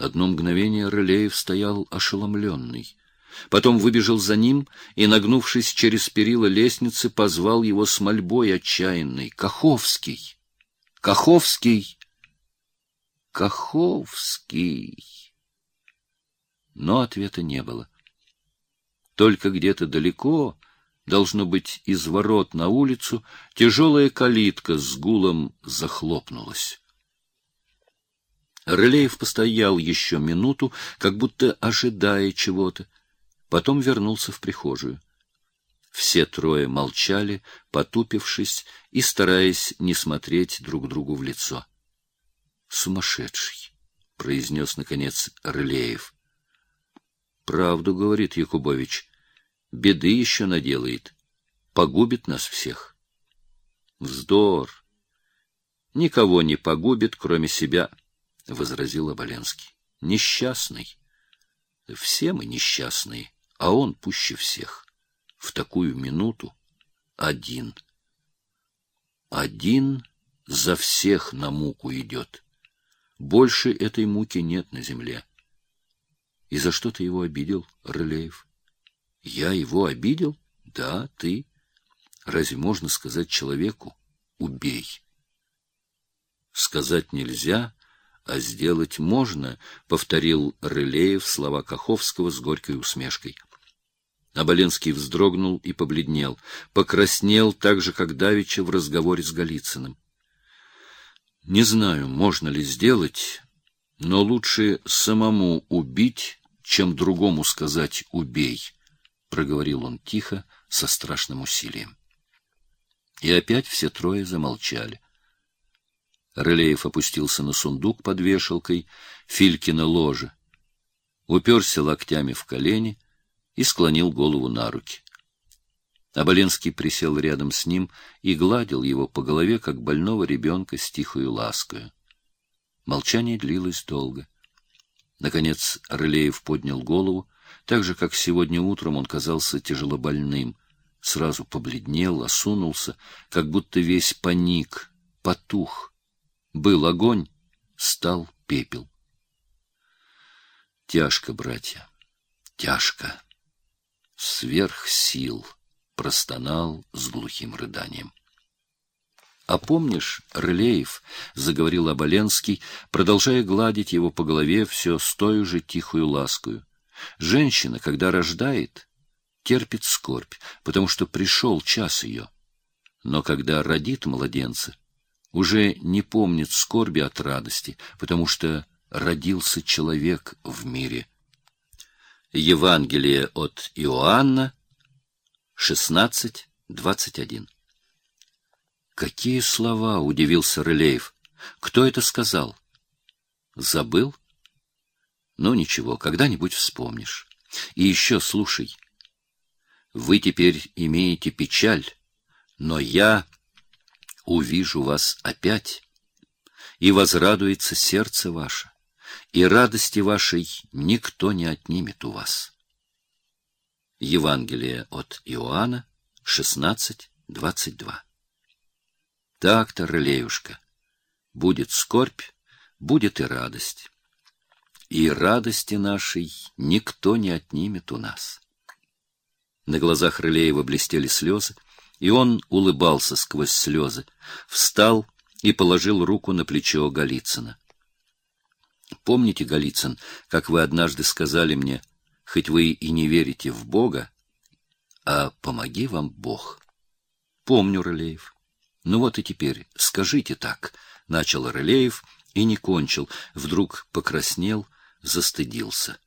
Одно мгновение Рылеев стоял ошеломленный. Потом выбежал за ним и, нагнувшись через перила лестницы, позвал его с мольбой отчаянной: «Каховский! Каховский! Каховский!» Но ответа не было. Только где-то далеко, должно быть, из ворот на улицу, тяжелая калитка с гулом захлопнулась. Рылеев постоял еще минуту, как будто ожидая чего-то. Потом вернулся в прихожую. Все трое молчали, потупившись и стараясь не смотреть друг другу в лицо. «Сумасшедший!» — произнес, наконец, Рылеев. «Правду, — говорит Якубович, — беды еще наделает, погубит нас всех». «Вздор! Никого не погубит, кроме себя», — возразил Оболенский. «Несчастный. Все мы несчастные, а он пуще всех. В такую минуту один. Один за всех на муку идет. Больше этой муки нет на земле». «И за что ты его обидел, Рылеев?» «Я его обидел? Да, ты. Разве можно сказать человеку: убей?» «Сказать нельзя, а сделать можно», — повторил Рылеев слова Каховского с горькой усмешкой. Оболенский вздрогнул и побледнел, покраснел так же, как давеча в разговоре с Голицыным. «Не знаю, можно ли сделать, но лучше самому убить, чем другому сказать «убей», — проговорил он тихо, со страшным усилием. И опять все трое замолчали. Рылеев опустился на сундук под вешалкой, Филькино ложе, уперся локтями в колени и склонил голову на руки. Оболенский присел рядом с ним и гладил его по голове, как больного ребенка, с тихою ласкою. Молчание длилось долго. Наконец Рылеев поднял голову, так же, как сегодня утром он казался тяжелобольным, сразу побледнел, осунулся, как будто весь паник, потух. Был огонь, стал пепел. «Тяжко, братья, тяжко. Сверх сил», — простонал с глухим рыданием. «А помнишь, Рылеев, — заговорил Оболенский, продолжая гладить его по голове все с той же тихою ласкою, — женщина, когда рождает, терпит скорбь, потому что пришел час ее. Но когда родит младенца, уже не помнит скорби от радости, потому что родился человек в мире». Евангелие от Иоанна 16:21. «Какие слова!» — удивился Рылеев. «Кто это сказал?» «Забыл? Ну, ничего, когда-нибудь вспомнишь. И еще слушай. Вы теперь имеете печаль, но я увижу вас опять, и возрадуется сердце ваше, и радости вашей никто не отнимет у вас». Евангелие от Иоанна 16:22. Так-то, Рылеюшка, будет скорбь, будет и радость. И радости нашей никто не отнимет у нас. На глазах Рылеева блестели слезы, и он улыбался сквозь слезы, встал и положил руку на плечо Голицына. «Помните, Голицын, как вы однажды сказали мне, хоть вы и не верите в Бога, а помоги вам Бог?» «Помню, Рылеев. Ну вот и теперь скажите так», — начал Рылеев и не кончил, вдруг покраснел, застыдился.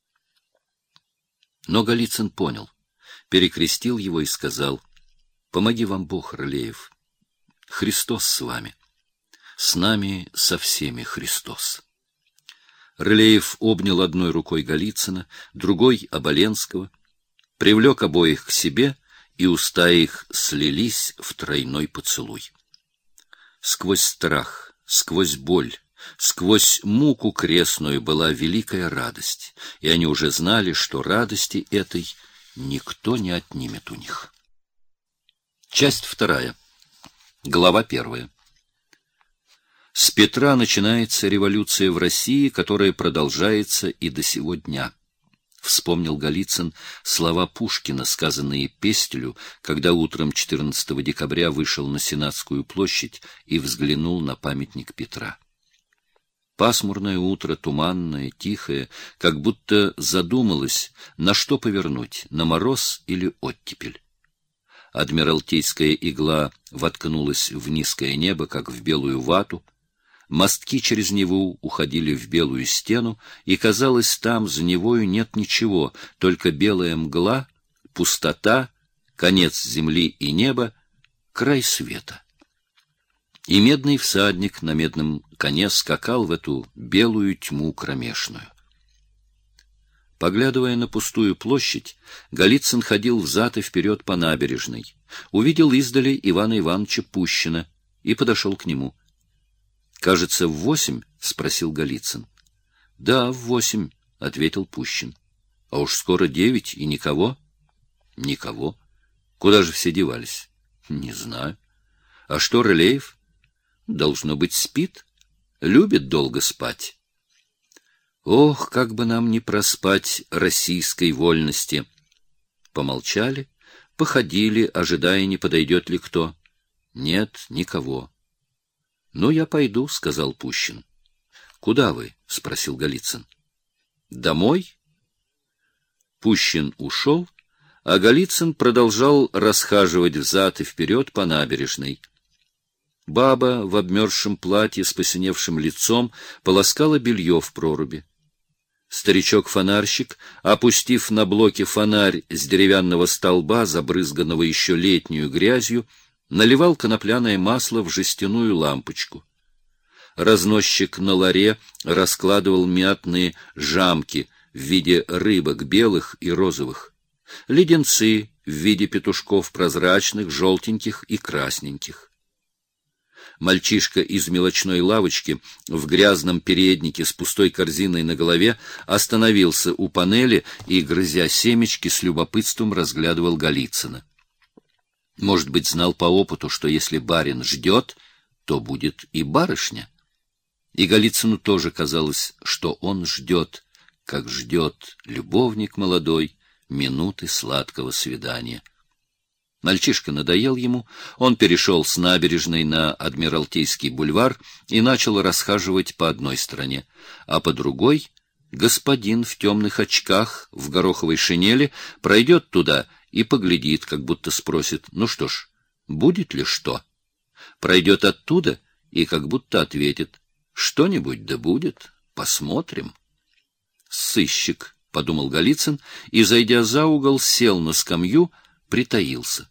Но Голицын понял, перекрестил его и сказал: «Помоги вам Бог, Рылеев. Христос с вами. С нами со всеми Христос». Рылеев обнял одной рукой Голицына, другой — Оболенского, привлек обоих к себе, и уста их слились в тройной поцелуй. Сквозь страх, сквозь боль, сквозь муку крестную была великая радость, и они уже знали, что радости этой никто не отнимет у них. Часть 2. Глава 1. С Петра начинается революция в России, которая продолжается и до сего дня. Вспомнил Голицын слова Пушкина, сказанные Пестелю, когда утром 14 декабря вышел на Сенатскую площадь и взглянул на памятник Петра. Пасмурное утро, туманное, тихое, как будто задумалось, на что повернуть, на мороз или оттепель. Адмиралтейская игла воткнулась в низкое небо, как в белую вату. Мостки через Неву уходили в белую стену, и, казалось, там за Невою нет ничего, только белая мгла, пустота, конец земли и неба, край света. И медный всадник на медном коне скакал в эту белую тьму кромешную. Поглядывая на пустую площадь, Голицын ходил взад и вперед по набережной, увидел издали Ивана Ивановича Пущина и подошел к нему. — Кажется, в 8? — спросил Голицын. — Да, в 8, — ответил Пущин. — А уж скоро 9 и никого? — Никого. — Куда же все девались? — Не знаю. — А что Рылеев? — Должно быть, спит. Любит долго спать. Ох, как бы нам не проспать российской вольности! Помолчали, походили, ожидая, не подойдет ли кто. Нет, никого. — Ну, я пойду, — сказал Пущин. — Куда вы? — спросил Голицын. — Домой? Пущин ушел, а Голицын продолжал расхаживать взад и вперед по набережной. Баба в обмерзшем платье с посиневшим лицом полоскала белье в проруби. Старичок-фонарщик, опустив на блоке фонарь с деревянного столба, забрызганного еще летнюю грязью, наливал конопляное масло в жестяную лампочку. Разносчик на ларе раскладывал мятные жамки в виде рыбок белых и розовых, леденцы в виде петушков прозрачных, желтеньких и красненьких. Мальчишка из мелочной лавочки в грязном переднике с пустой корзиной на голове остановился у панели и, грызя семечки, с любопытством разглядывал Голицына. Может быть, знал по опыту, что если барин ждет, то будет и барышня. И Голицыну тоже казалось, что он ждет, как ждет любовник молодой минуты сладкого свидания. Мальчишка надоел ему, он перешел с набережной на Адмиралтейский бульвар и начал расхаживать по одной стороне, а по другой господин в темных очках, в гороховой шинели, пройдет туда и поглядит, как будто спросит: ну что ж, будет ли что? Пройдет оттуда и как будто ответит: что-нибудь да будет, посмотрим. Сыщик, — подумал Голицын, и, зайдя за угол, сел на скамью, притаился.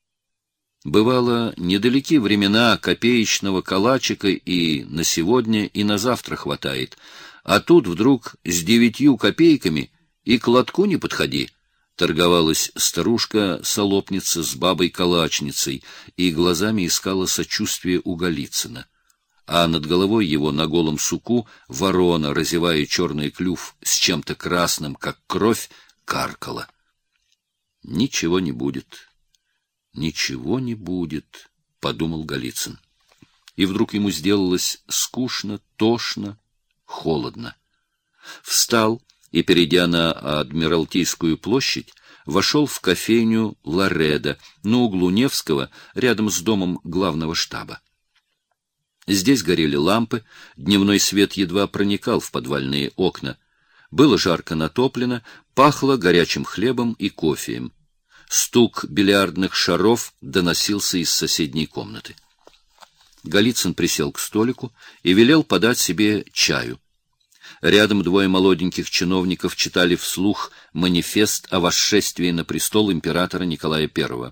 Бывало, недалеки времена копеечного калачика и на сегодня, и на завтра хватает, а тут вдруг с 9 копейками и к лотку не подходи. Торговалась старушка-солопница с бабой-калачницей и глазами искала сочувствие у Голицына. А над головой его на голом суку ворона, разевая черный клюв с чем-то красным, как кровь, каркала. Ничего не будет. Ничего не будет, — подумал Голицын. И вдруг ему сделалось скучно, тошно, холодно. Встал и, перейдя на Адмиралтейскую площадь, вошел в кофейню Лареда на углу Невского, рядом с домом главного штаба. Здесь горели лампы, дневной свет едва проникал в подвальные окна. Было жарко натоплено, пахло горячим хлебом и кофеем. Стук бильярдных шаров доносился из соседней комнаты. Голицын присел к столику и велел подать себе чаю. Рядом 2 молоденьких чиновников читали вслух манифест о восшествии на престол императора Николая I.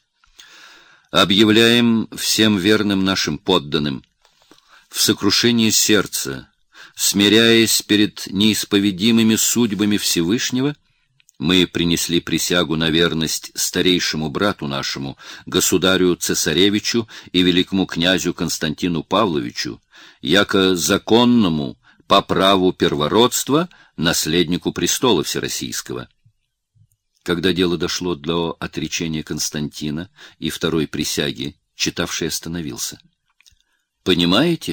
«Объявляем всем верным нашим подданным: в сокрушении сердца, смиряясь перед неисповедимыми судьбами Всевышнего, мы принесли присягу на верность старейшему брату нашему, государю-цесаревичу и великому князю Константину Павловичу, яко законному по праву первородства наследнику престола всероссийского». Когда дело дошло до отречения Константина и второй присяги, читавший остановился. «Понимаете,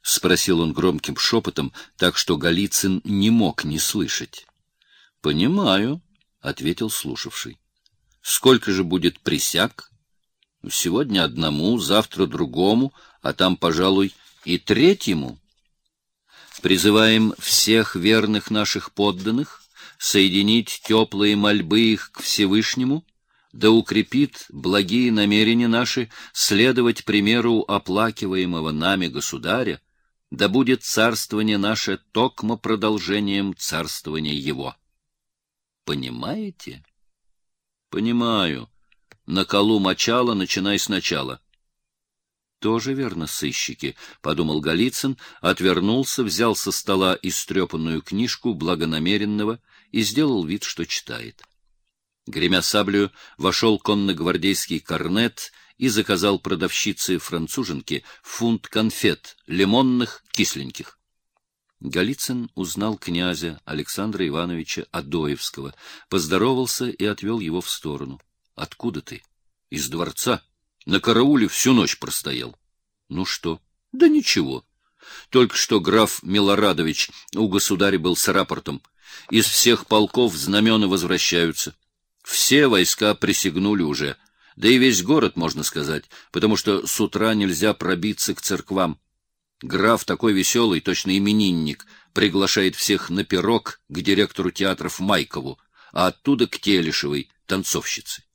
— спросил он громким шепотом, так что Голицын не мог не слышать. — Понимаю, — ответил слушавший. — Сколько же будет присяг? — Сегодня одному, завтра другому, а там, пожалуй, и третьему. Призываем всех верных наших подданных соединить теплые мольбы их к Всевышнему, да укрепит благие намерения наши следовать примеру оплакиваемого нами государя, да будет царствование наше токмо продолжением царствования его. Понимаете? Понимаю. На колу мочала, начинай сначала. Тоже верно, сыщики, — подумал Голицын, отвернулся, взял со стола истрепанную книжку благонамеренного и сделал вид, что читает. Гремя саблею, вошел конногвардейский корнет и заказал продавщице-француженке фунт конфет, лимонных, кисленьких. Голицын узнал князя Александра Ивановича Адоевского, поздоровался и отвел его в сторону. — Откуда ты? — Из дворца. На карауле всю ночь простоял. — Ну что? — Да ничего. Только что граф Милорадович у государя был с рапортом. Из всех полков знамена возвращаются. Все войска присягнули уже. Да и весь город, можно сказать, потому что с утра нельзя пробиться к церквам. Граф такой веселый, точно именинник, приглашает всех на пирог к директору театров Майкову, а оттуда к Телешевой, танцовщице.